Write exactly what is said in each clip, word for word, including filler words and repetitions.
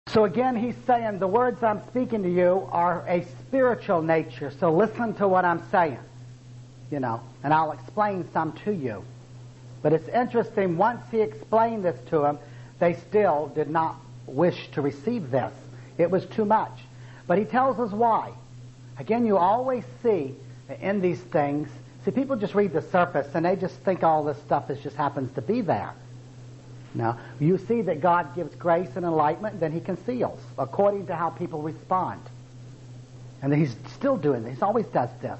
So again, he's saying the words I'm speaking to you are a spiritual nature, so listen to what I'm saying, you know, and I'll explain some to you. But it's interesting, once he explained this to them, they still did not wish to receive this. It was too much. But he tells us why. Again, you always see in these things, see, people just read the surface and they just think all this stuff is just happens to be there. Now, you see that God gives grace and enlightenment, and then he conceals according to how people respond. And he's still doing this. He always does this.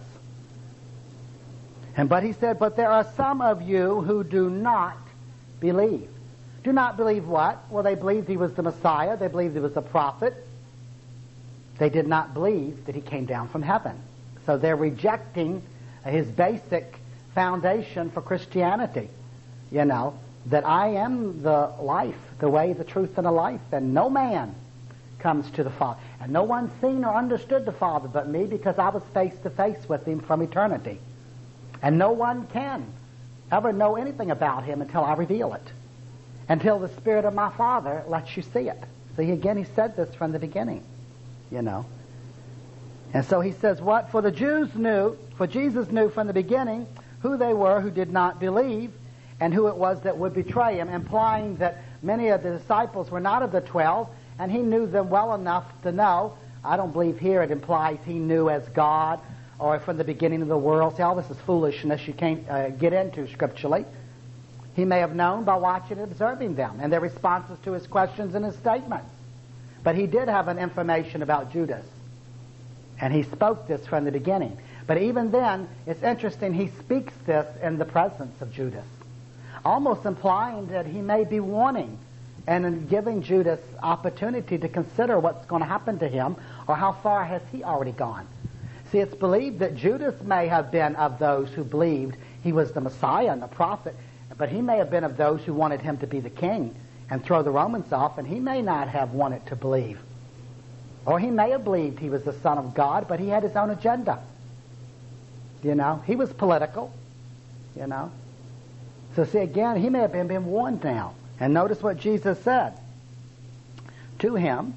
And but he said, but there are some of you who do not believe. Do not believe what? Well, they believed he was the Messiah. They believed he was a prophet. They did not believe that he came down from heaven. So they're rejecting his basic foundation for Christianity. You know, that I am the life, the way, the truth, and the life, and no man comes to the Father. And no one seen or understood the Father but me, because I was face to face with him from eternity. And no one can ever know anything about him until I reveal it, until the Spirit of my Father lets you see it. See, again, he said this from the beginning, you know. And so he says, what? For the Jews knew, for Jesus knew from the beginning who they were who did not believe, and who it was that would betray him, implying that many of the disciples were not of the twelve, and he knew them well enough to know. I don't believe here it implies he knew as God, or from the beginning of the world. See, all this is foolishness you can't uh, get into scripturally. He may have known by watching and observing them, and their responses to his questions and his statements. But he did have an information about Judas, and he spoke this from the beginning. But even then, it's interesting, he speaks this in the presence of Judas, almost implying that he may be warning and giving Judas opportunity to consider what's going to happen to him, or how far has he already gone. See, it's believed that Judas may have been of those who believed he was the Messiah and the prophet, but he may have been of those who wanted him to be the king and throw the Romans off, and he may not have wanted to believe. Or he may have believed he was the Son of God, but he had his own agenda. You know, he was political, you know. So see, again, he may have been, been warned now. And notice what Jesus said to him.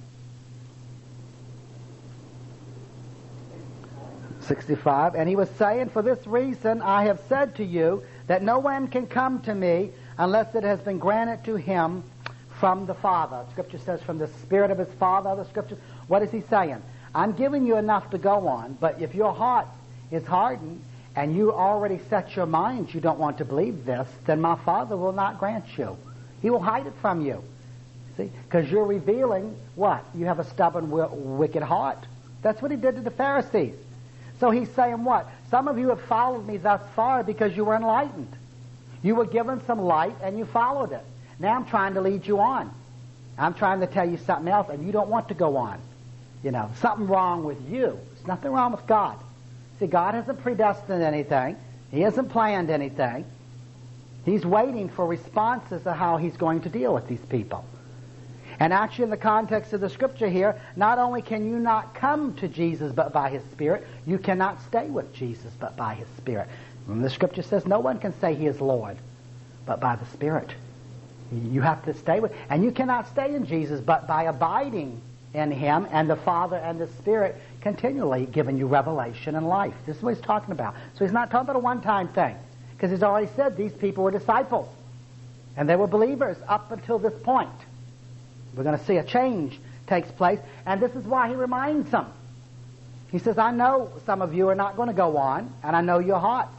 sixty-five, and he was saying, for this reason I have said to you that no one can come to me unless it has been granted to him from the Father. Scripture says from the Spirit of his Father. Other scriptures. What is he saying? I'm giving you enough to go on, but if your heart is hardened, and you already set your mind you don't want to believe this, then my Father will not grant you. He will hide it from you. See? Because you're revealing what? You have a stubborn, wicked heart. That's what he did to the Pharisees. So he's saying what? Some of you have followed me thus far because you were enlightened. You were given some light and you followed it. Now I'm trying to lead you on. I'm trying to tell you something else and you don't want to go on. You know, something wrong with you. There's nothing wrong with God. See, God hasn't predestined anything. He hasn't planned anything. He's waiting for responses of how he's going to deal with these people. And actually, in the context of the scripture here, not only can you not come to Jesus but by his Spirit, you cannot stay with Jesus but by his Spirit. And the scripture says no one can say he is Lord but by the Spirit. You have to stay with, and you cannot stay in Jesus but by abiding in him, and the Father and the Spirit continually giving you revelation and life. This is what he's talking about. So he's not talking about a one-time thing, because he's already said these people were disciples, and they were believers up until this point. We're going to see a change takes place, and this is why he reminds them. He says, I know some of you are not going to go on, and I know your hearts.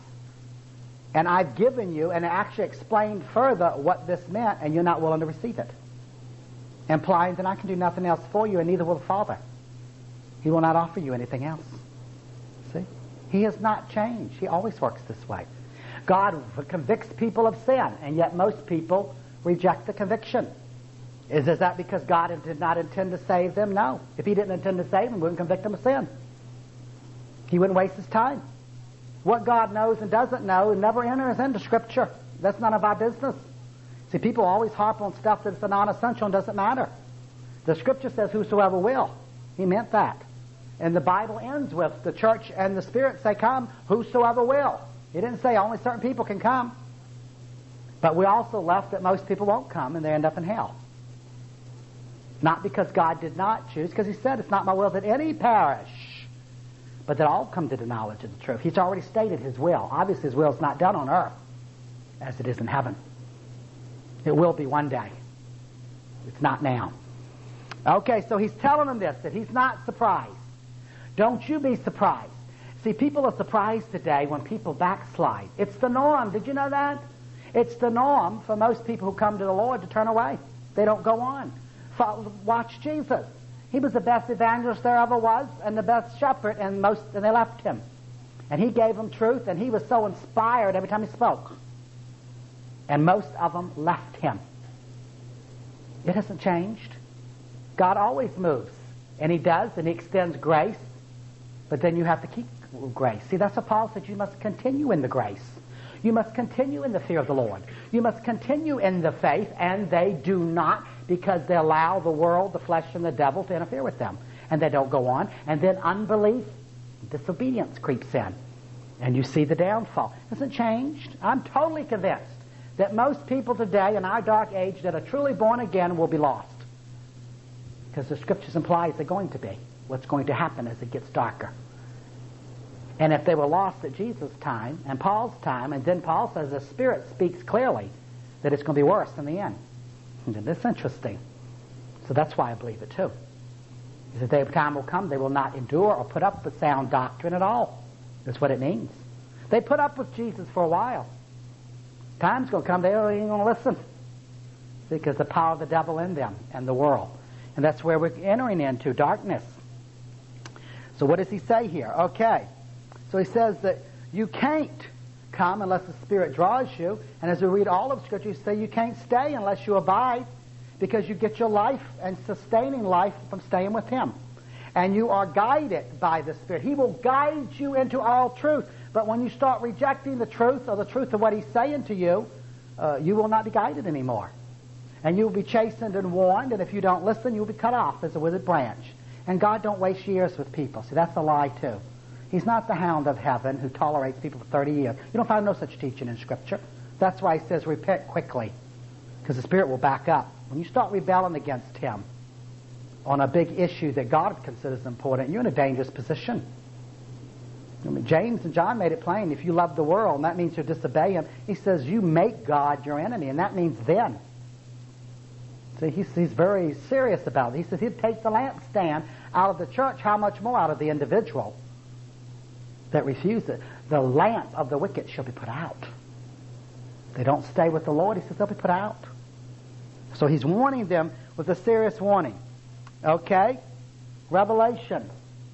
And I've given you, and actually explained further what this meant, and you're not willing to receive it. Implying that I can do nothing else for you, and neither will the Father. He will not offer you anything else. See? He has not changed. He always works this way. God convicts people of sin, and yet most people reject the conviction. Is, is that because God did not intend to save them? No. If he didn't intend to save them, he wouldn't convict them of sin. He wouldn't waste his time. What God knows and doesn't know never enters into Scripture. That's none of our business. See, people always harp on stuff that's a non-essential and doesn't matter. The Scripture says, whosoever will. He meant that. And the Bible ends with the church and the Spirit say, come, whosoever will. He didn't say only certain people can come. But we also left that most people won't come and they end up in hell. Not because God did not choose, because he said, it's not my will that any perish, but that all come to the knowledge of the truth. He's already stated his will. Obviously, his will is not done on earth as it is in heaven. It will be one day. It's not now. Okay, so he's telling them this, that he's not surprised. Don't you be surprised. See, people are surprised today when people backslide. It's the norm. Did you know that? It's the norm for most people who come to the Lord to turn away. They don't go on. Follow, watch Jesus. He was the best evangelist there ever was and the best shepherd, and most and they left him. And he gave them truth, and he was so inspired every time he spoke. And most of them left him. It hasn't changed. God always moves, and he does, and he extends grace, but then you have to keep grace. See, that's what Paul said. You must continue in the grace. You must continue in the fear of the Lord. You must continue in the faith, and they do not, because they allow the world, the flesh, and the devil to interfere with them. And they don't go on. And then unbelief, disobedience creeps in. And you see the downfall. It hasn't changed. I'm totally convinced that most people today in our dark age that are truly born again will be lost. Because the Scriptures implies they're going to be. What's going to happen as it gets darker. And if they were lost at Jesus' time and Paul's time, and then Paul says the Spirit speaks clearly that it's going to be worse in the end. And that's interesting. So that's why I believe it too. Because the time will come they will not endure or put up with sound doctrine at all. That's what it means. They put up with Jesus for a while. Time's going to come they ain't going to listen. Because the power of the devil in them and the world. And that's where we're entering into darkness. So what does he say here? Okay. So he says that you can't come unless the Spirit draws you. And as we read all of Scripture, you say you can't stay unless you abide, because you get your life and sustaining life from staying with him. And you are guided by the Spirit. He will guide you into all truth. But when you start rejecting the truth or the truth of what he's saying to you, uh, you will not be guided anymore. And you will be chastened and warned, and if you don't listen, you'll be cut off as a withered branch. And God don't waste years with people. See, that's a lie too. He's not the hound of heaven who tolerates people for thirty years. You don't find no such teaching in Scripture. That's why he says repent quickly, because the Spirit will back up. When you start rebelling against him on a big issue that God considers important, you're in a dangerous position. I mean, James and John made it plain. If you love the world, and that means you disobey him, he says you make God your enemy, and that means then. See, he's, he's very serious about it. He says he'd take the lampstand out of the church, how much more out of the individual that refuse it? The lamp of the wicked shall be put out. They don't stay with the Lord, he says they'll be put out. So he's warning them with a serious warning. Okay? Revelation.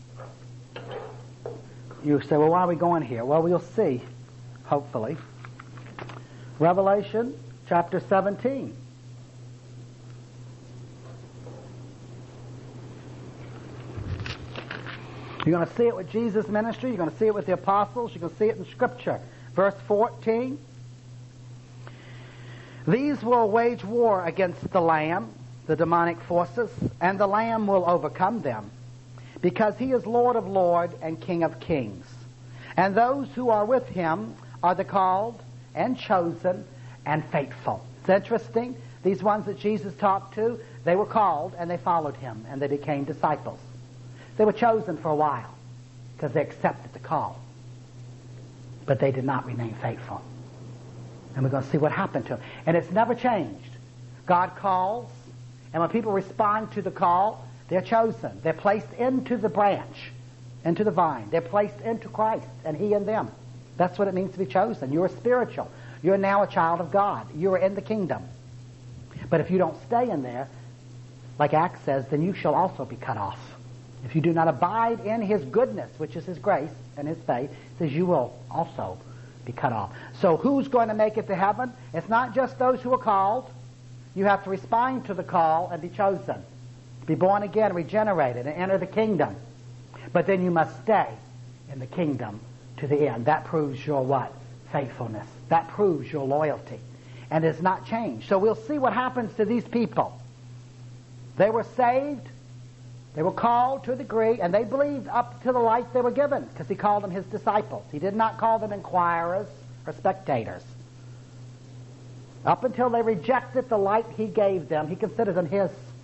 You say, well, why are we going here? Well, we'll see, hopefully. Revelation chapter seventeen. You're going to see it with Jesus' ministry. You're going to see it with the apostles. You're going to see it in Scripture. Verse fourteen. These will wage war against the Lamb, the demonic forces, and the Lamb will overcome them, because he is Lord of lords and King of kings. And those who are with him are the called and chosen and faithful. It's interesting. These ones that Jesus talked to, they were called and they followed him and they became disciples. They were chosen for a while because they accepted the call. But they did not remain faithful. And we're going to see what happened to them. And it's never changed. God calls, and when people respond to the call, they're chosen. They're placed into the branch, into the vine. They're placed into Christ, and he in them. That's what it means to be chosen. You're spiritual. You're now a child of God. You're in the kingdom. But if you don't stay in there, like Acts says, then you shall also be cut off. If you do not abide in his goodness, which is his grace and his faith, it says you will also be cut off. So who's going to make it to heaven? It's not just those who are called. You have to respond to the call and be chosen. Be born again, regenerated, and enter the kingdom. But then you must stay in the kingdom to the end. That proves your what? Faithfulness. That proves your loyalty. And it's not changed. So we'll see what happens to these people. They were saved. They were called to a degree, and they believed up to the light they were given, because he called them his disciples. He did not call them inquirers or spectators. Up until they rejected the light he gave them, he considered them his.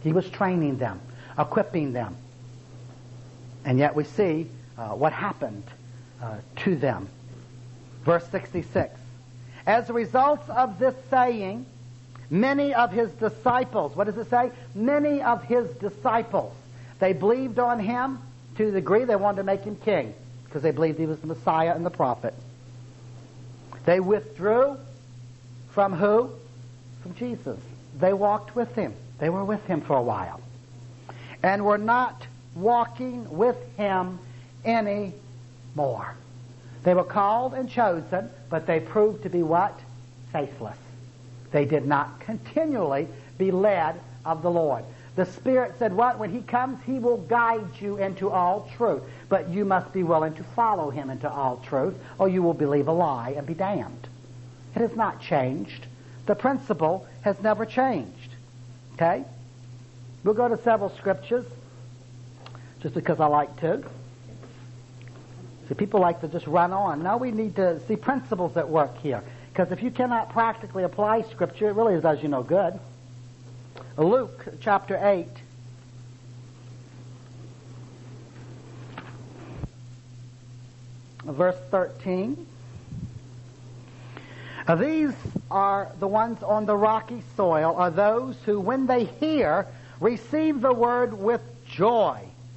He was training them, equipping them. And yet we see uh, what happened uh, to them. Verse sixty-six. As a result of this saying, many of his disciples, what does it say? Many of his disciples, they believed on him to the degree they wanted to make him king because they believed he was the Messiah and the prophet. They withdrew from who? From Jesus. They walked with him. They were with him for a while. And were not walking with him any more. They were called and chosen, but they proved to be what? Faithless. They did not continually be led of the Lord. The Spirit said what? When he comes, he will guide you into all truth. But you must be willing to follow him into all truth, or you will believe a lie and be damned. It has not changed. The principle has never changed. Okay? We'll go to several scriptures, just because I like to. See, people like to just run on. No, we need to see principles at work here. Because if you cannot practically apply Scripture, it really does you no good. Luke chapter eight. Verse thirteen. Uh, these are the ones on the rocky soil, are those who, when they hear, receive the word with joy.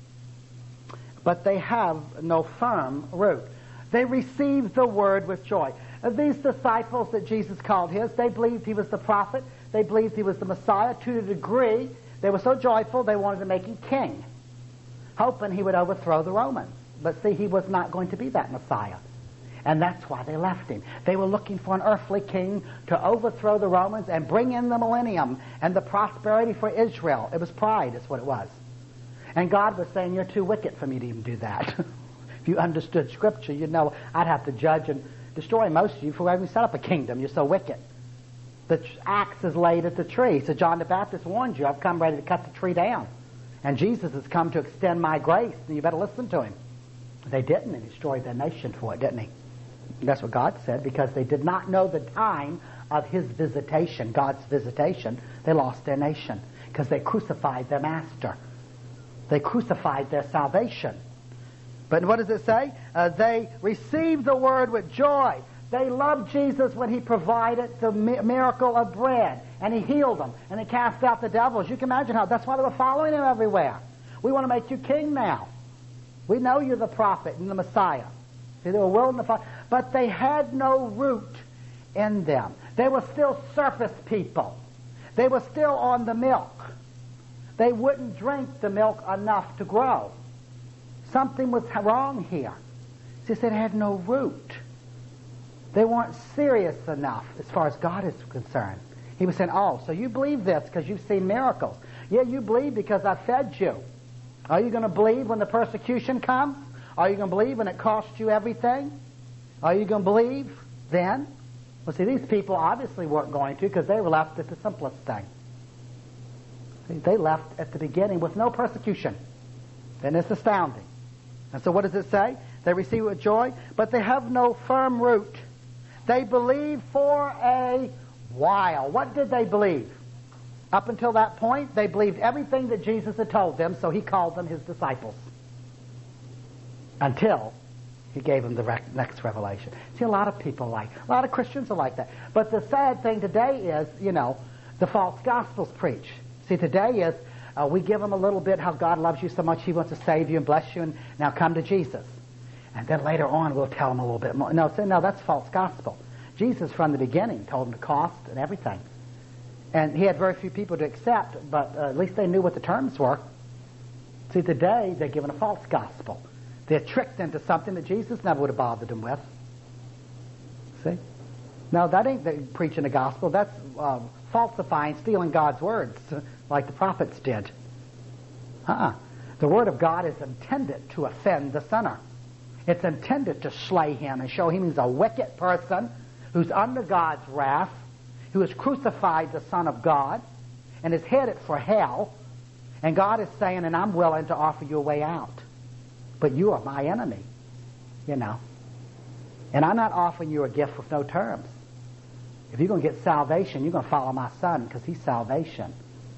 But they have no firm root. They receive the word with joy. Uh, these disciples that Jesus called his, they believed he was the prophet. They believed he was the Messiah to the degree they were so joyful they wanted to make him king, hoping he would overthrow the Romans. But see, he was not going to be that Messiah. And that's why they left him. They were looking for an earthly king to overthrow the Romans and bring in the millennium and the prosperity for Israel. It was pride, is what it was. And God was saying, you're too wicked for me to even do that. If you understood Scripture, you'd know I'd have to judge and destroy most of you for having set up a kingdom. You're so wicked. The axe is laid at the tree. So John the Baptist warned you, I've come ready to cut the tree down. And Jesus has come to extend my grace, and you better listen to him. They didn't, and he destroyed their nation for it, didn't he? And that's what God said, because they did not know the time of his visitation, God's visitation. They lost their nation because they crucified their master. They crucified their salvation. But what does it say? Uh, they received the word with joy. They loved Jesus when he provided the mi- miracle of bread, and he healed them, and he cast out the devils. You can imagine how, that's why they were following him everywhere. We want to make you king now. We know you're the prophet and the Messiah. See, they were willing to follow, but they had no root in them. They were still surface people. They were still on the milk. They wouldn't drink the milk enough to grow. Something was wrong here. It's just they had no root. They weren't serious enough as far as God is concerned. He was saying, oh, so you believe this because you've seen miracles. Yeah, you believe because I fed you. Are you going to believe when the persecution comes? Are you going to believe when it costs you everything? Are you going to believe then? Well, see, these people obviously weren't going to, because they were left at the simplest thing. See, they left at the beginning with no persecution. And it's astounding. And so what does it say? They receive it with joy, but they have no firm root. They believe for a while. What did they believe? Up until that point, they believed everything that Jesus had told them, so he called them his disciples. Until he gave them the rec- next revelation. See, a lot of people like, a lot of Christians are like that. But the sad thing today is, you know, the false gospels preach. See, today is, uh, we give them a little bit how God loves you so much, he wants to save you and bless you, and now come to Jesus. And then later on, we'll tell them a little bit more. No, say, no, that's false gospel. Jesus, from the beginning, told them the cost and everything. And he had very few people to accept, but uh, at least they knew what the terms were. See, today, they're given a false gospel. They're tricked into something that Jesus never would have bothered them with. See? No, that ain't the preaching the gospel. That's uh, falsifying, stealing God's words, like the prophets did. Uh-uh. The word of God is intended to offend the sinner. It's intended to slay him and show him he's a wicked person who's under God's wrath, who has crucified the Son of God and is headed for hell. And God is saying, and I'm willing to offer you a way out. But you are my enemy, you know. And I'm not offering you a gift with no terms. If you're going to get salvation, you're going to follow my Son because he's salvation.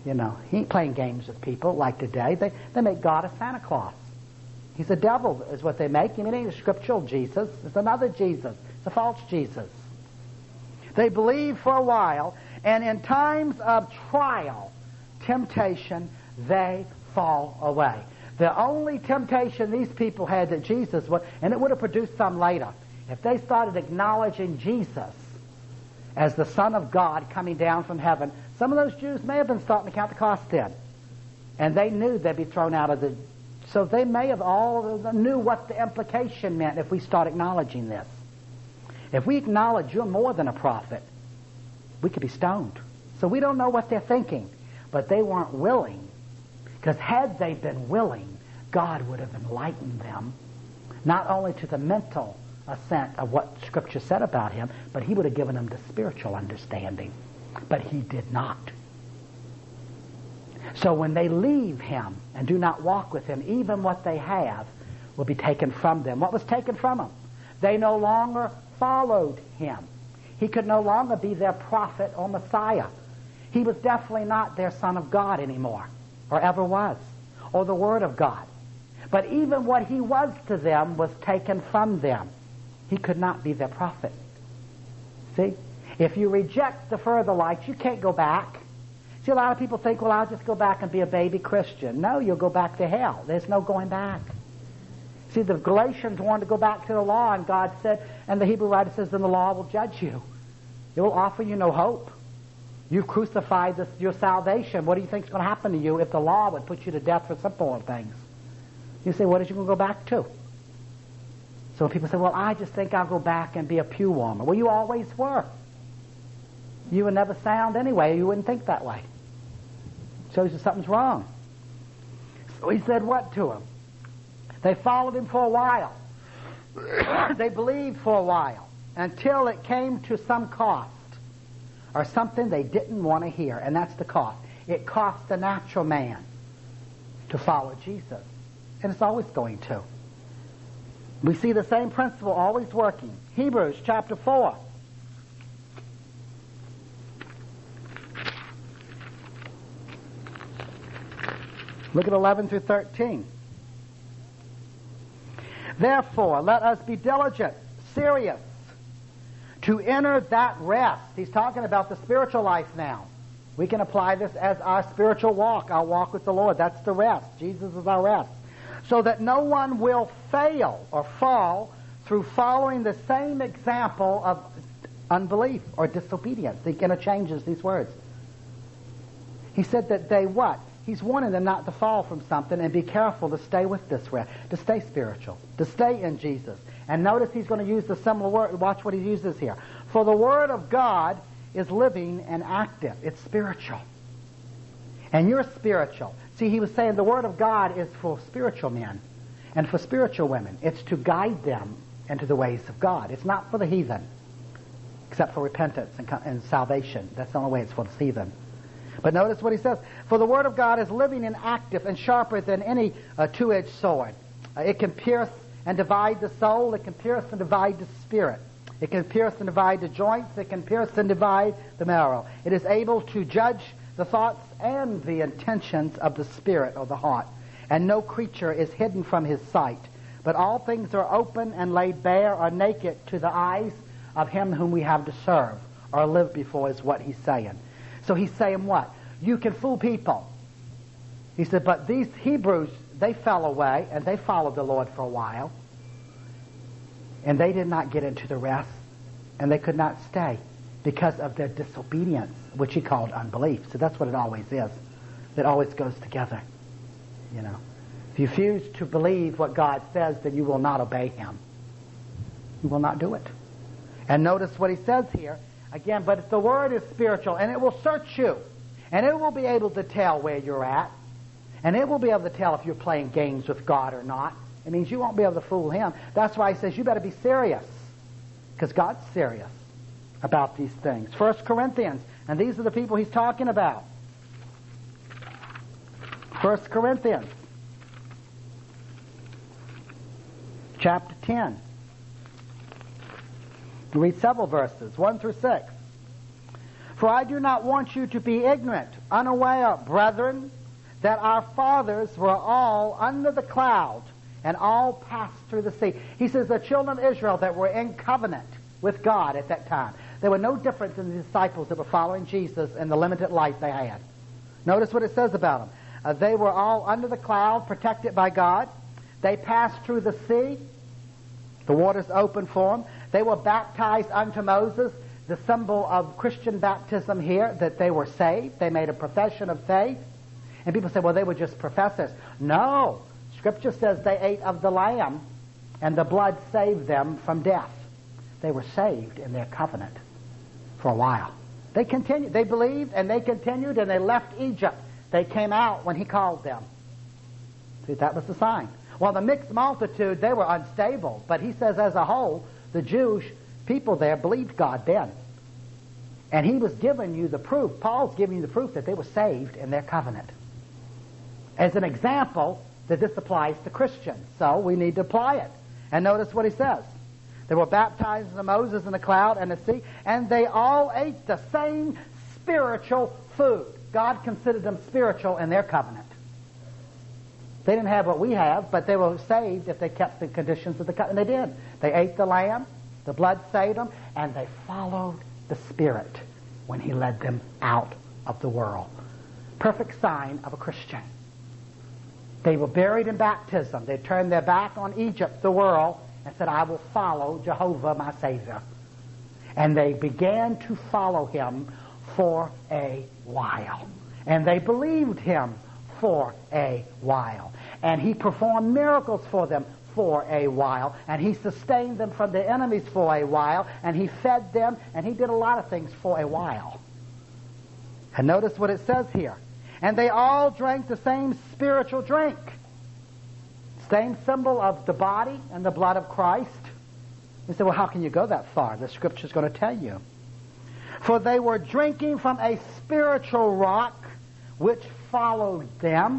You know, he ain't playing games with people like today. They, they make God a Santa Claus. He's a devil is what they make. I mean, it ain't a scriptural Jesus. It's another Jesus. It's a false Jesus. They believe for a while, and in times of trial, temptation, they fall away. The only temptation these people had that Jesus was, and it would have produced some later, if they started acknowledging Jesus as the Son of God coming down from heaven, some of those Jews may have been starting to count the cost then. And they knew they'd be thrown out of the... So they may have all knew what the implication meant if we start acknowledging this. If we acknowledge you're more than a prophet, we could be stoned. So we don't know what they're thinking. But they weren't willing. Because had they been willing, God would have enlightened them, not only to the mental assent of what Scripture said about him, but he would have given them the spiritual understanding. But he did not. So when they leave him and do not walk with him, even what they have will be taken from them. What was taken from them? They no longer followed him. He could no longer be their prophet or Messiah. He was definitely not their Son of God anymore, or ever was, or the Word of God. But even what he was to them was taken from them. He could not be their prophet. See? If you reject the further lights, you can't go back. See, a lot of people think, well, I'll just go back and be a baby Christian. No, you'll go back to hell. There's no going back. See, the Galatians wanted to go back to the law, and God said, and the Hebrew writer says, then the law will judge you. It will offer you no hope. You've crucified this, your salvation. What do you think is going to happen to you if the law would put you to death for simple things? You say, what is you going to go back to? So people say, well, I just think I'll go back and be a pew warmer. Well, you always were. You were never sound anyway. You wouldn't think that way. Shows you something's wrong. So he said what to him? They followed him for a while. They believed for a while until it came to some cost or something they didn't want to hear, and that's the cost. It cost the natural man to follow Jesus, and it's always going to. We see the same principle always working. Hebrews chapter four. Look at eleven through thirteen. Therefore, let us be diligent, serious, to enter that rest. He's talking about the spiritual life now. We can apply this as our spiritual walk, our walk with the Lord. That's the rest. Jesus is our rest. So that no one will fail or fall through following the same example of unbelief or disobedience. He interchanges these words. He said that they what? He's warning them not to fall from something and be careful to stay with this rest, to stay spiritual, to stay in Jesus. And notice he's going to use the similar word. Watch what he uses here. For the Word of God is living and active. It's spiritual. And you're spiritual. See, he was saying the Word of God is for spiritual men and for spiritual women. It's to guide them into the ways of God. It's not for the heathen, except for repentance and, and salvation. That's the only way it's for the heathen. But notice what he says. For the Word of God is living and active and sharper than any uh, two-edged sword. Uh, it can pierce and divide the soul. It can pierce and divide the spirit. It can pierce and divide the joints. It can pierce and divide the marrow. It is able to judge the thoughts and the intentions of the spirit or the heart. And no creature is hidden from his sight. But all things are open and laid bare or naked to the eyes of him whom we have to serve or live before, is what he's saying. So he's saying what? You can fool people. He said, but these Hebrews, they fell away and they followed the Lord for a while. And they did not get into the rest. And they could not stay because of their disobedience, which he called unbelief. So that's what it always is. It always goes together. You know. If you refuse to believe what God says, then you will not obey him. You will not do it. And notice what he says here. Again, but the Word is spiritual, and it will search you. And it will be able to tell where you're at. And it will be able to tell if you're playing games with God or not. It means you won't be able to fool him. That's why he says you better be serious. Because God's serious about these things. First Corinthians, and these are the people he's talking about. First Corinthians, chapter ten. We'll read several verses, one through six. For I do not want you to be ignorant, unaware, brethren, that our fathers were all under the cloud and all passed through the sea. He says the children of Israel that were in covenant with God at that time, there were no difference in the disciples that were following Jesus and the limited life they had. Notice what it says about them. Uh, they were all under the cloud, protected by God. They passed through the sea. The waters opened for them. They were baptized unto Moses, the symbol of Christian baptism here, that they were saved. They made a profession of faith. And people say, well, they were just professors. No. Scripture says they ate of the Lamb, and the blood saved them from death. They were saved in their covenant for a while. They continued. They believed, and they continued, and they left Egypt. They came out when he called them. See, that was the sign. Well, the mixed multitude, they were unstable. But he says as a whole, the Jewish people there believed God then. And he was giving you the proof. Paul's giving you the proof that they were saved in their covenant. As an example that this applies to Christians. So we need to apply it. And notice what he says. They were baptized into Moses in the cloud and the sea, and they all ate the same spiritual food. God considered them spiritual in their covenant. They didn't have what we have, but they were saved if they kept the conditions of the covenant. And they did. They ate the lamb, the blood saved them, and they followed the Spirit when he led them out of the world. Perfect sign of a Christian. They were buried in baptism. They turned their back on Egypt, the world, and said, I will follow Jehovah, my Savior. And they began to follow him for a while. And they believed him for a while. And he performed miracles for them for a while. And he sustained them from their enemies for a while. And he fed them. And he did a lot of things for a while. And notice what it says here. And they all drank the same spiritual drink. Same symbol of the body and the blood of Christ. You say, well, how can you go that far? The Scripture's going to tell you. For they were drinking from a spiritual rock which followed them,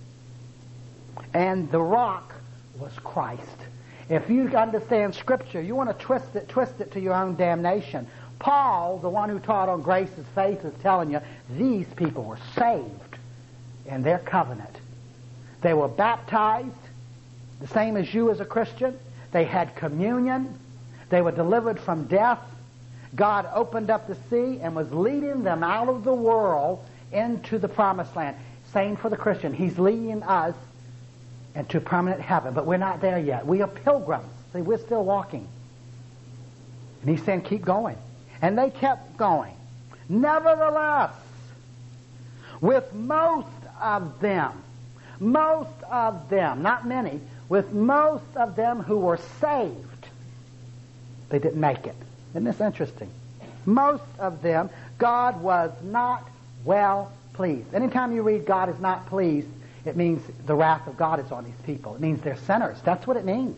and the rock was Christ. If you understand Scripture, you want to twist it, twist it to your own damnation. Paul, the one who taught on grace as faith, is telling you these people were saved in their covenant. They were baptized, the same as you as a Christian. They had communion. They were delivered from death. God opened up the sea and was leading them out of the world into the promised land. Same for the Christian. He's leading us into permanent heaven, but we're not there yet. We are pilgrims. See, we're still walking. And he's saying, keep going. And they kept going. Nevertheless, with most of them, most of them, not many, with most of them who were saved, they didn't make it. Isn't this interesting? Most of them, God was not well pleased. Anytime you read God is not pleased, it means the wrath of God is on these people. It means they're sinners. That's what it means.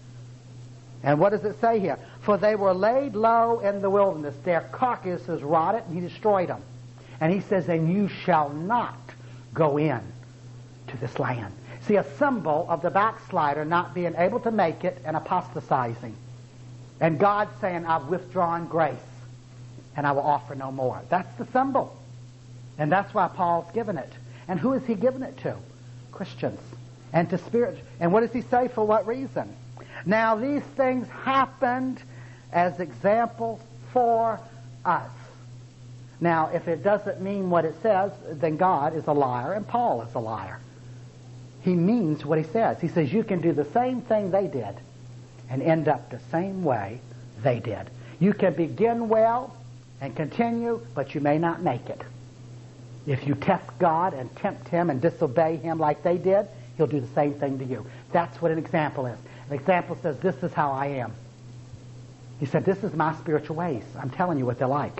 And what does it say here? For they were laid low in the wilderness. Their carcasses rotted, and he destroyed them. And he says, and you shall not go in to this land. See, a symbol of the backslider not being able to make it and apostatizing. And God saying, I've withdrawn grace, and I will offer no more. That's the symbol. And that's why Paul's given it. And who is he giving it to? Christians. And to spirit. And what does he say? For what reason? Now these things happened as examples for us. Now, if it doesn't mean what it says, then God is a liar and Paul is a liar. He means what he says. He says you can do the same thing they did and end up the same way they did. You can begin well and continue, but you may not make it. If you test God and tempt him and disobey him like they did, he'll do the same thing to you. That's what an example is. An example says, this is how I am. He said, this is my spiritual ways. I'm telling you what they're like.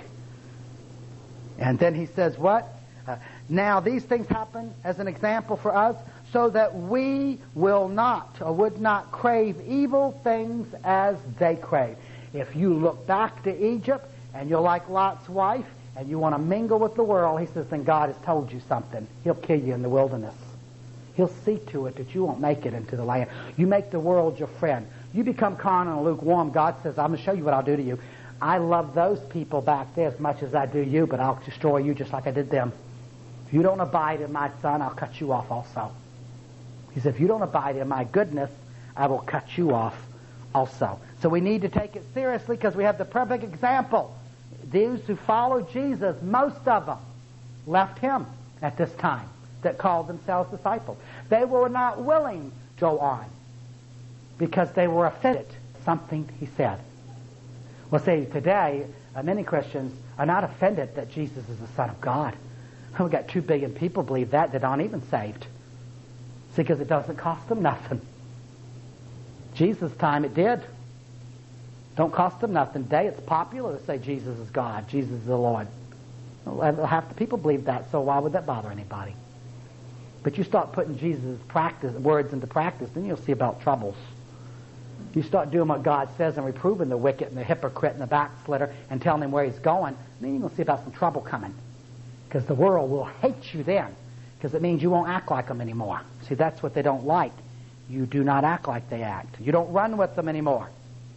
And then he says what? Uh, now these things happen as an example for us, so that we will not or would not crave evil things as they crave. If you look back to Egypt and you're like Lot's wife and you want to mingle with the world, he says, then God has told you something. He'll kill you in the wilderness. He'll see to it that you won't make it into the land. You make the world your friend. You become carnal and lukewarm. God says, I'm going to show you what I'll do to you. I love those people back there as much as I do you, but I'll destroy you just like I did them. If you don't abide in my Son, I'll cut you off also. He said, if you don't abide in my goodness, I will cut you off also. So we need to take it seriously because we have the perfect example. Those who followed Jesus, most of them left him at this time that called themselves disciples. They were not willing to go on because they were offended at something he said. Well, see, today, uh, many Christians are not offended that Jesus is the Son of God. We've got two billion people believe that that aren't even saved. See, because it doesn't cost them nothing. Jesus' time it did. Don't cost them nothing. Today it's popular to say Jesus is God, Jesus is the Lord. Well, half the people believe that, so why would that bother anybody? But you start putting Jesus' practice, words into practice, then you'll see about troubles. You start doing what God says and reproving the wicked and the hypocrite and the backslitter and telling him where he's going, then you're going to see about some trouble coming. Because the world will hate you then, because it means you won't act like them anymore. See, that's what they don't like. You do not act like they act. You don't run with them anymore.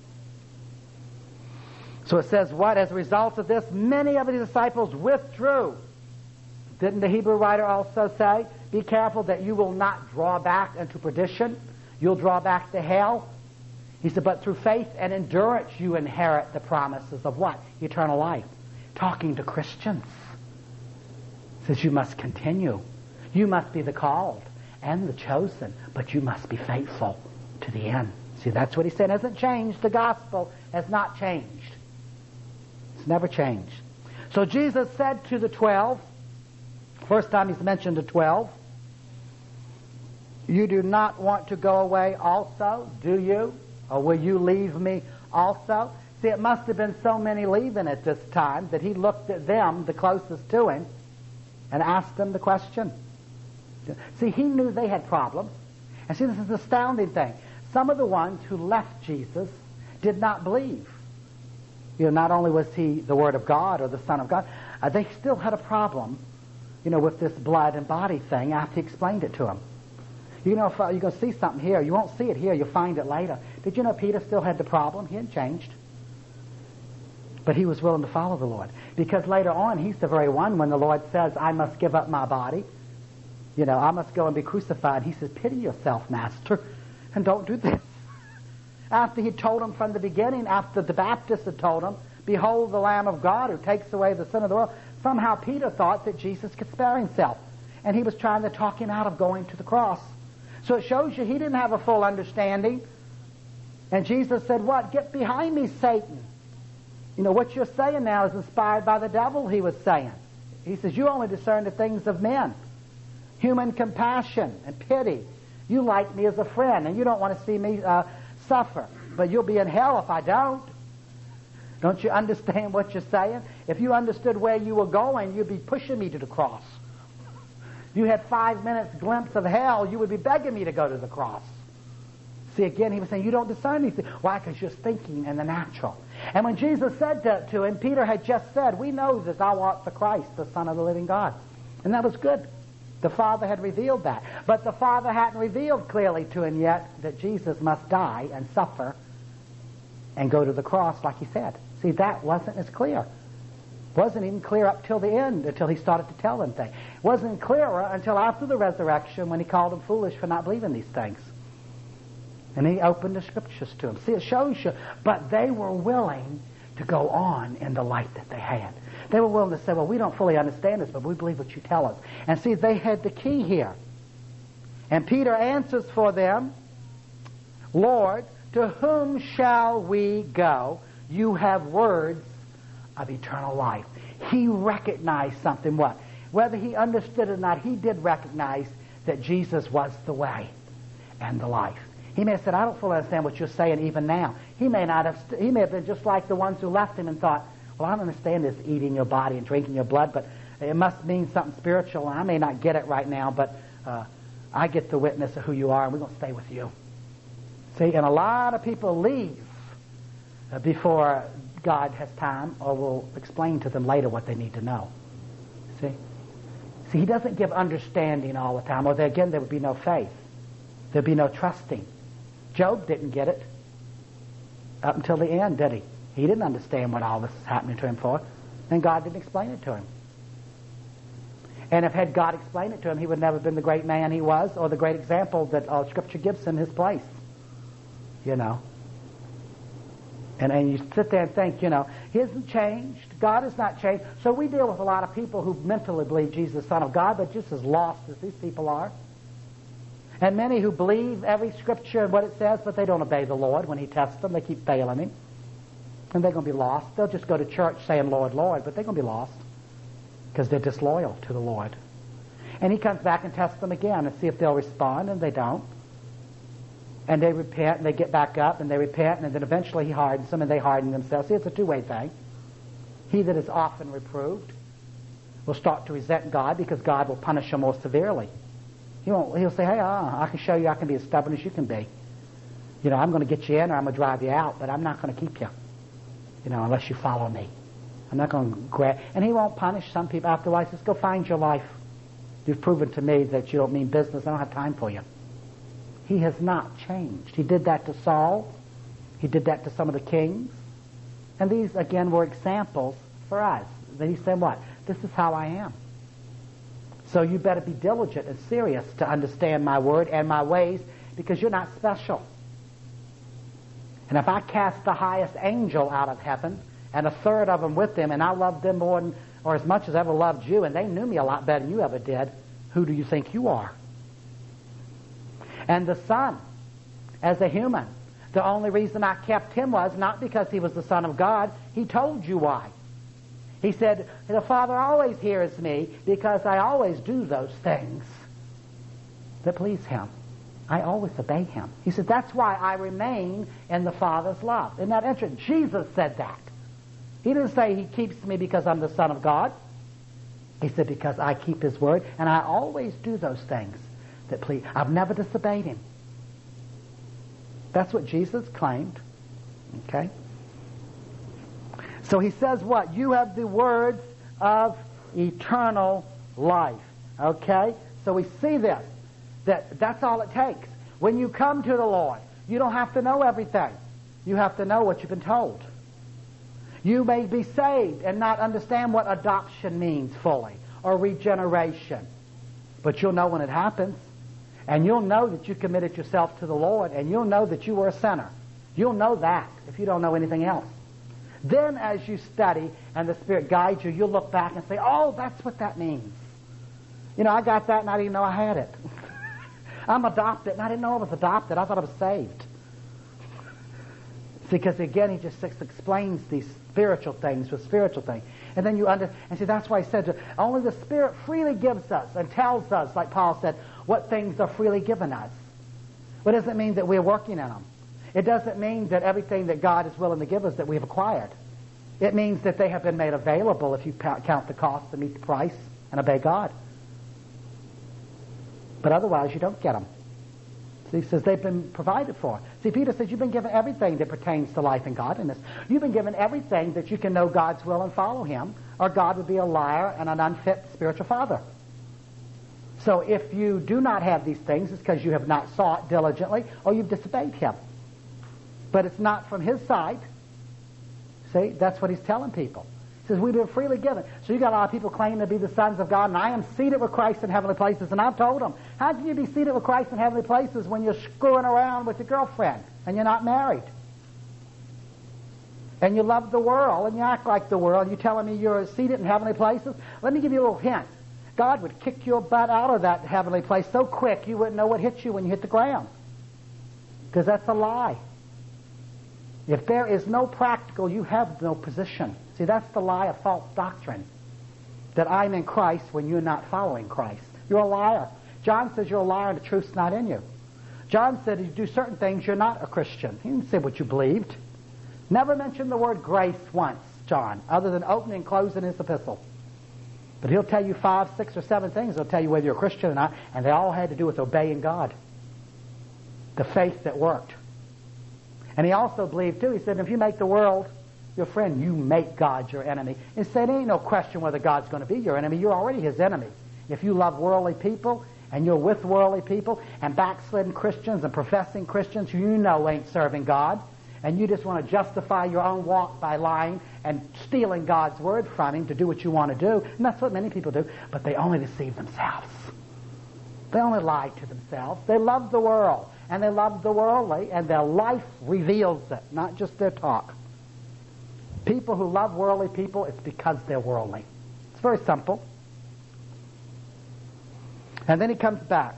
So it says what? As a result of this, many of the disciples withdrew. Didn't the Hebrew writer also say, be careful that you will not draw back into perdition. You'll draw back to hell. He said, but through faith and endurance you inherit the promises of what? Eternal life. Talking to Christians. Says you must continue. You must be the called and the chosen, but you must be faithful to the end. See, that's what he said. It hasn't changed. The gospel has not changed. It's never changed. So Jesus said to the twelve, first time he's mentioned the twelve, you do not want to go away also, do you? Or will you leave me also? See, it must have been so many leaving at this time that he looked at them, the closest to him, and asked them the question. See, he knew they had problems. And see, this is an astounding thing. Some of the ones who left Jesus did not believe. You know, not only was he the Word of God or the Son of God, uh, they still had a problem, you know, with this blood and body thing after he explained it to them. You know, if uh, you're going to see something here, you won't see it here, you'll find it later. Did you know Peter still had the problem? He hadn't changed. But he was willing to follow the Lord. Because later on, he's the very one when the Lord says, I must give up my body. You know, I must go and be crucified. He says, pity yourself, Master, and don't do this. After he told him from the beginning, after the Baptist had told him, behold the Lamb of God who takes away the sin of the world, somehow Peter thought that Jesus could spare himself. And he was trying to talk him out of going to the cross. So it shows you he didn't have a full understanding. And Jesus said, what? Get behind me, Satan. You know, what you're saying now is inspired by the devil, he was saying. He says, you only discern the things of men. Human compassion and pity. You like me as a friend, and you don't want to see me uh, suffer. But you'll be in hell if I don't. Don't you understand what you're saying? If you understood where you were going, you'd be pushing me to the cross. You had five minutes glimpse of hell, you would be begging me to go to the cross. See, again, he was saying, you don't discern these things. Why? Because you're thinking in the natural. And when Jesus said that to him, Peter had just said, we know that thou art the Christ, the Son of the living God. And that was good. The Father had revealed that. But the Father hadn't revealed clearly to him yet that Jesus must die and suffer and go to the cross like he said. See, that wasn't as clear. Wasn't even clear up till the end, until he started to tell them things. Wasn't clearer until after the resurrection when he called them foolish for not believing these things. And he opened the scriptures to them. See, it shows you. But they were willing to go on in the light that they had. They were willing to say, well, we don't fully understand this, but we believe what you tell us. And see, they had the key here. And Peter answers for them, Lord, to whom shall we go? You have words of eternal life. He recognized something. What? Whether he understood it or not, he did recognize that Jesus was the way and the life. He may have said, I don't fully understand what you're saying even now. He may not have, st- he may have been just like the ones who left him and thought, well, I don't understand this eating your body and drinking your blood, but it must mean something spiritual, and I may not get it right now, but uh, I get the witness of who you are, and we're going to stay with you. See, and a lot of people leave uh, before God has time, or will explain to them later what they need to know. See? See, he doesn't give understanding all the time, or there, again, there would be no faith. There'd be no trusting. Job didn't get it up until the end, did he? He didn't understand what all this is happening to him for, and God didn't explain it to him. And if had God explained it to him, he would never have been the great man he was or the great example that uh, Scripture gives him his place. You know. And, and you sit there and think, you know, he hasn't changed. God has not changed. So we deal with a lot of people who mentally believe Jesus is the Son of God, but just as lost as these people are. And many who believe every Scripture and what it says, but they don't obey the Lord when he tests them. They keep failing him. And they're going to be lost. They'll just go to church saying, Lord, Lord, but they're going to be lost because they're disloyal to the Lord. And he comes back and tests them again and see if they'll respond, and they don't. And they repent, and they get back up, and they repent, and then eventually he hardens them, and they harden themselves. See, it's a two-way thing. He that is often reproved will start to resent God because God will punish him more severely. He won't, he'll say, hey, uh, I can show you I can be as stubborn as you can be. You know, I'm going to get you in or I'm going to drive you out, but I'm not going to keep you, you know, unless you follow me. I'm not going to grab. And he won't punish some people after a while. He says, go find your life. You've proven to me that you don't mean business. I don't have time for you. He has not changed. He did that to Saul. He did that to some of the kings. And these, again, were examples for us. Then he said what? This is how I am. So you better be diligent and serious to understand my word and my ways, because you're not special. And if I cast the highest angel out of heaven, and a third of them with them, and I loved them more than, or as much as I ever loved you, and they knew me a lot better than you ever did, who do you think you are? And the Son, as a human, the only reason I kept him was not because he was the Son of God. He told you why. He said, the Father always hears me because I always do those things that please him. I always obey him. He said, that's why I remain in the Father's love. Isn't that interesting? Jesus said that. He didn't say he keeps me because I'm the Son of God. He said, because I keep his word, and I always do those things that please. I've never disobeyed him. That's what Jesus claimed. Okay? So he says what? You have the words of eternal life. Okay? So we see this. That that's all it takes. When you come to the Lord, you don't have to know everything. You have to know what you've been told. You may be saved and not understand what adoption means fully, or regeneration. But you'll know when it happens. And you'll know that you committed yourself to the Lord, and you'll know that you were a sinner. You'll know that if you don't know anything else. Then as you study and the Spirit guides you, you'll look back and say, oh, that's what that means. You know, I got that and I didn't know I had it. I'm adopted and I didn't know I was adopted. I thought I was saved. Because again, he just explains these spiritual things with spiritual things. And then you under and see, that's why he said, only the Spirit freely gives us and tells us, like Paul said, what things are freely given us. But it doesn't mean that we're working in them. It doesn't mean that everything that God is willing to give us that we have acquired. It means that they have been made available if you count the cost and meet the price and obey God. But otherwise, you don't get them. So he says they've been provided for. See, Peter says you've been given everything that pertains to life and godliness. You've been given everything that you can know God's will and follow him, or God would be a liar and an unfit spiritual father. So if you do not have these things, it's because you have not sought diligently, or you've disobeyed him. But it's not from his side. See, that's what he's telling people. He says we've been freely given. So you got a lot of people claiming to be the sons of God, and I am seated with Christ in heavenly places. And I've told them, how can you be seated with Christ in heavenly places when you're screwing around with your girlfriend and you're not married? And you love the world and you act like the world. And you're telling me you're seated in heavenly places? Let me give you a little hint. God would kick your butt out of that heavenly place so quick you wouldn't know what hit you when you hit the ground. Because that's a lie. If there is no practical, you have no position. See, that's the lie of false doctrine. That I'm in Christ when you're not following Christ. You're a liar. John says you're a liar and the truth's not in you. John said if you do certain things, you're not a Christian. He didn't say what you believed. Never mentioned the word grace once, John, other than opening and closing his epistle. But he'll tell you five, six, or seven things. He'll tell you whether you're a Christian or not, and they all had to do with obeying God. The faith that worked. And he also believed, too, he said, if you make the world your friend, you make God your enemy. He said, there ain't no question whether God's going to be your enemy. You're already his enemy. If you love worldly people, and you're with worldly people, and backslidden Christians and professing Christians who you know ain't serving God, and you just want to justify your own walk by lying and stealing God's word from him to do what you want to do. And that's what many people do. But they only deceive themselves. They only lie to themselves. They love the world, and they love the worldly, and their life reveals it, not just their talk. People who love worldly people, it's because they're worldly. It's very simple. And then he comes back.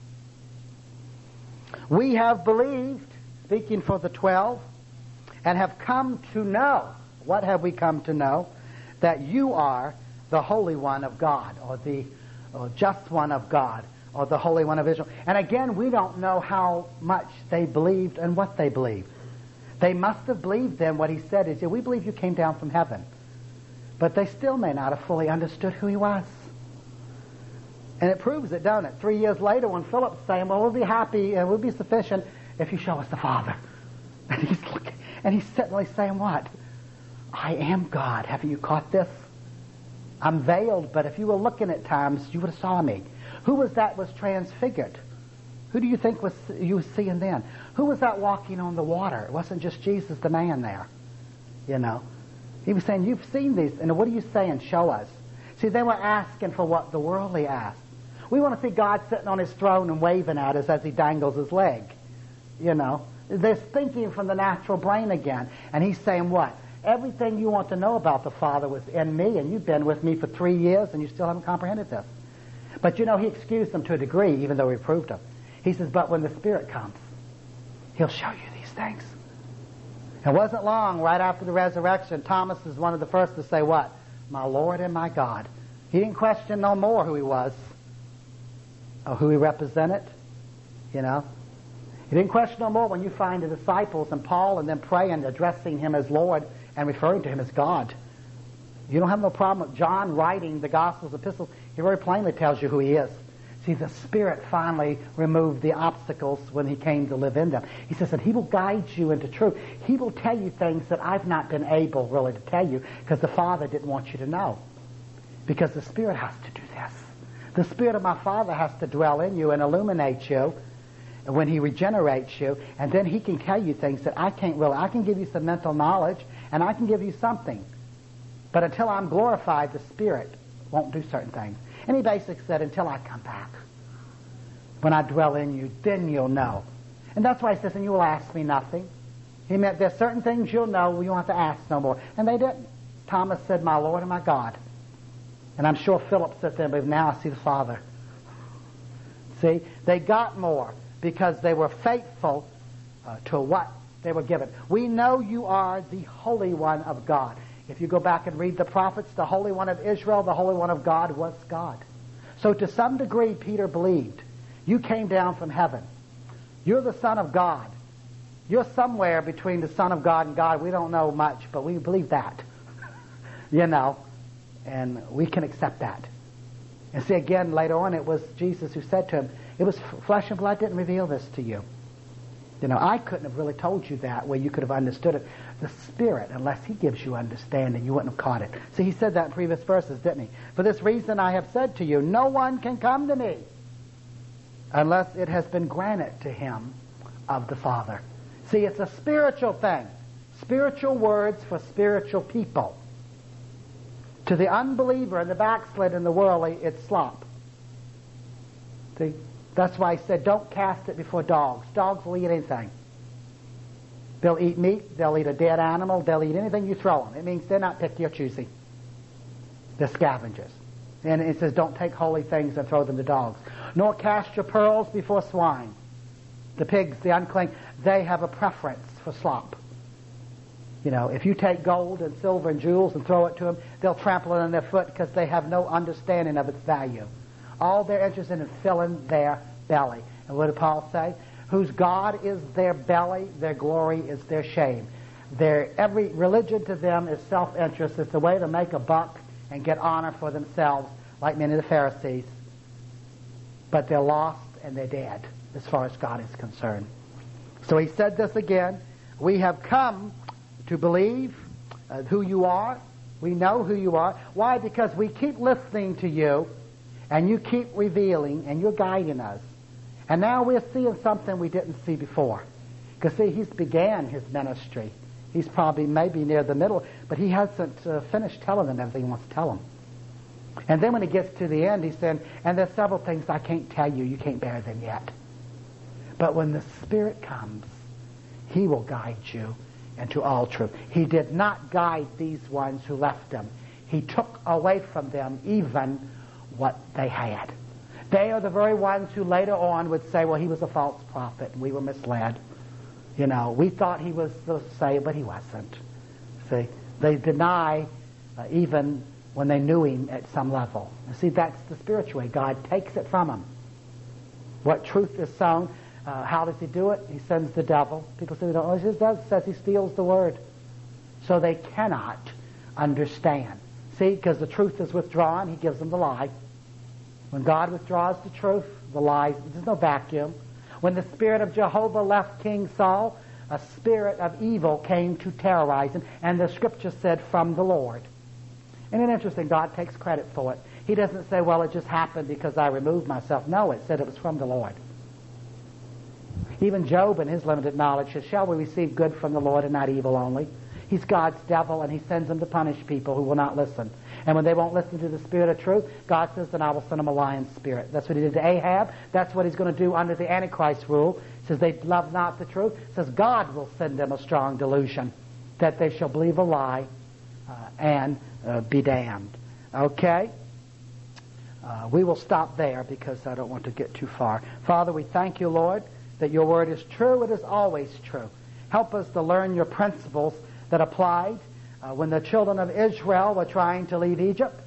We have believed, speaking for the twelve, and have come to know. What have we come to know? That you are the Holy One of God, or the or just one of God, or the Holy One of Israel. And again, we don't know how much they believed and what they believed. They must have believed then what he said is, yeah, we believe you came down from heaven. But they still may not have fully understood who he was. And it proves it, don't it? Three years later when Philip's saying, well, we'll be happy and we'll be sufficient if you show us the Father. And he's looking, and he's suddenly saying what? I am God. Haven't you caught this? I'm veiled, but if you were looking at times, you would have saw me. Who was that was transfigured? Who do you think was you were seeing then? Who was that walking on the water? It wasn't just Jesus the man there. You know. He was saying, you've seen these, and what are you saying? Show us. See, they were asking for what the worldly asked. We want to see God sitting on his throne and waving at us as he dangles his leg. You know. They're thinking from the natural brain again. And he's saying what? Everything you want to know about the Father was in me, and you've been with me for three years, and you still haven't comprehended this. But, you know, he excused them to a degree, even though he proved them. He says, but when the Spirit comes, he'll show you these things. It wasn't long, right after the resurrection, Thomas is one of the first to say what? My Lord and my God. He didn't question no more who he was, or who he represented, you know. He didn't question no more when you find the disciples and Paul and them praying, addressing him as Lord and referring to him as God. You don't have no problem with John writing the Gospels, epistles. He very plainly tells you who he is. See, the Spirit finally removed the obstacles when he came to live in them. He says that he will guide you into truth. He will tell you things that I've not been able really to tell you because the Father didn't want you to know. Because the Spirit has to do this. The Spirit of my Father has to dwell in you and illuminate you when he regenerates you, and then he can tell you things that I can't really. I can give you some mental knowledge, and I can give you something. But until I'm glorified, the Spirit won't do certain things. And he basically said, until I come back, when I dwell in you, then you'll know. And that's why he says, and you will ask me nothing. He meant there's certain things you'll know, you won't have to ask no more. And they didn't. Thomas said, my Lord and my God. And I'm sure Philip said there, but now I see the Father. See, they got more because they were faithful uh, to what they were given. We know you are the Holy One of God. If you go back and read the prophets, the Holy One of Israel, the Holy One of God was God. So to some degree, Peter believed. You came down from heaven. You're the Son of God. You're somewhere between the Son of God and God. We don't know much, but we believe that. You know, and we can accept that. And see, again, later on, it was Jesus who said to him, it was flesh and blood didn't reveal this to you. You know, I couldn't have really told you that where you could have understood it. The Spirit, unless he gives you understanding, you wouldn't have caught it. See, he said that in previous verses, didn't he? For this reason I have said to you, no one can come to me unless it has been granted to him of the Father. See, it's a spiritual thing. Spiritual words for spiritual people. To the unbeliever and the backslid and the worldly, it's slop. See? That's why he said, don't cast it before dogs. Dogs will eat anything. They'll eat meat. They'll eat a dead animal. They'll eat anything you throw them. It means they're not picky or choosy. They're scavengers. And it says, don't take holy things and throw them to dogs. Nor cast your pearls before swine. The pigs, the unclean, they have a preference for slop. You know, if you take gold and silver and jewels and throw it to them, they'll trample it on their foot because they have no understanding of its value. All they're interested in filling their belly. And what did Paul say? Whose God is their belly, their glory is their shame. Their, every religion to them is self-interest. It's a way to make a buck and get honor for themselves, like many of the Pharisees. But they're lost and they're dead, as far as God is concerned. So he said this again. We have come to believe uh, who you are. We know who you are. Why? Because we keep listening to you, and you keep revealing, and you're guiding us. And now we're seeing something we didn't see before. Because, see, he's began his ministry. He's probably maybe near the middle, but he hasn't uh, finished telling them everything he wants to tell them. And then when he gets to the end, he said, and there's several things I can't tell you. You can't bear them yet. But when the Spirit comes, he will guide you into all truth. He did not guide these ones who left him. He took away from them even what they had. They are the very ones who later on would say, well, he was a false prophet and we were misled. You know, we thought he was the Savior, but he wasn't. See, they deny uh, even when they knew him at some level. You see, that's the spiritual way. God takes it from them. What truth is sown, uh, how does he do it? He sends the devil. People say, no, he does, says he steals the word. So they cannot understand. See, because the truth is withdrawn, he gives them the lie. When God withdraws the truth, the lie, there's no vacuum. When the spirit of Jehovah left King Saul, a spirit of evil came to terrorize him, and the scripture said, from the Lord. Isn't it interesting? God takes credit for it. He doesn't say, well, it just happened because I removed myself. No, it said it was from the Lord. Even Job, in his limited knowledge, says, shall we receive good from the Lord and not evil only? He's God's devil, and he sends them to punish people who will not listen. And when they won't listen to the spirit of truth, God says, then I will send them a lion's spirit. That's what he did to Ahab. That's what he's going to do under the Antichrist rule. He says, they love not the truth. He says, God will send them a strong delusion, that they shall believe a lie uh, and uh, be damned. Okay? Uh, we will stop there because I don't want to get too far. Father, we thank you, Lord, that your word is true. It is always true. Help us to learn your principles that applied uh, when the children of Israel were trying to leave Egypt,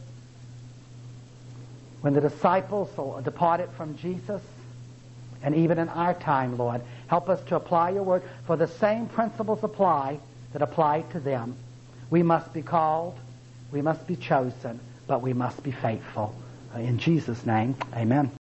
when the disciples departed from Jesus, and even in our time, Lord. Help us to apply your word, for the same principles apply that apply to them. We must be called, we must be chosen, but we must be faithful. In Jesus' name, amen.